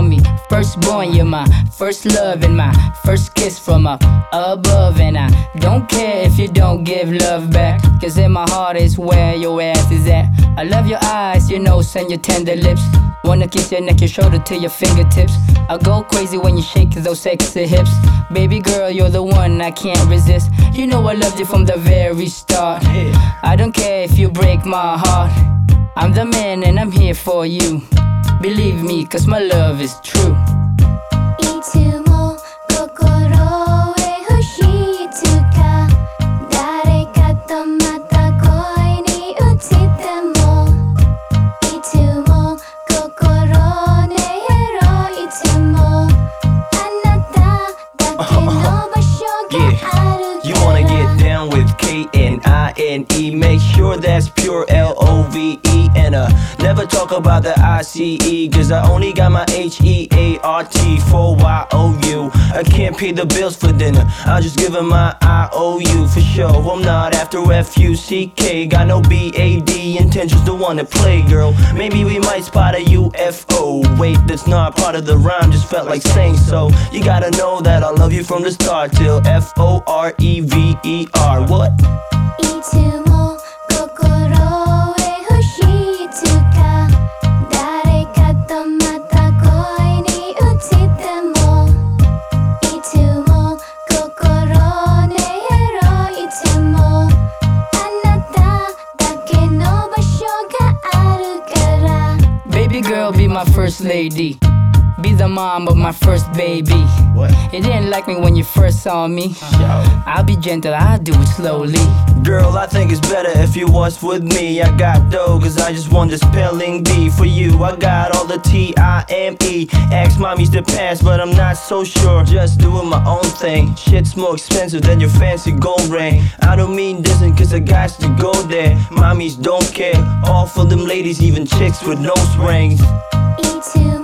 me. Firstborn, you're my first love and my first kiss from up above. And I don't care if you don't give love back, cause in my heart is where your ass is at. I love your eyes, your nose and your tender lips. Wanna kiss your neck, your shoulder to your fingertips. I go crazy when you shake those sexy hips. Baby girl, you're the one I can't resist. You know I loved you from the very start. I don't care if you break my heart. I'm the man and I'm here for you. Believe me, cause my love is true. いつも心へ欲しいつか誰かとまた恋に落ちてもいつも心でやろういつもあなただけの場所があるから You wanna get down with K-N-I-N-E. Make sure that's pure L-O-V-E. And never talk about the I-C-E, cause I only got my H-E-A-R-T for Y-O-U. I can't pay the bills for dinner, I'll just give her my I-O-U for sure. I'm not after F-U-C-K, got no B-A-D intentions to wanna play, girl. Maybe we might spot a UFO. Wait, that's not part of the rhyme, just felt like saying so. You gotta know that I love you from the start till F-O-R-E-V-E-R. What? いつも心へ欲しいつか誰かとまた恋に落ちてもいつも心でやろういつもあなただけの場所があるから Baby girl, be my first lady. Be the mom of my first baby. What? You didn't like me when you first saw me. I'll be gentle, I'll do it slowly. Girl, I think it's better if you was with me. I got dough, cause I just want the spelling bee. For you, I got all the T-I-M-E. Ask mommy's the past, but I'm not so sure. Just doing my own thing. Shit's more expensive than your fancy gold ring. I don't mean this cause I got to go there. Mommies don't care. All for them ladies, even chicks with nose rings. いつ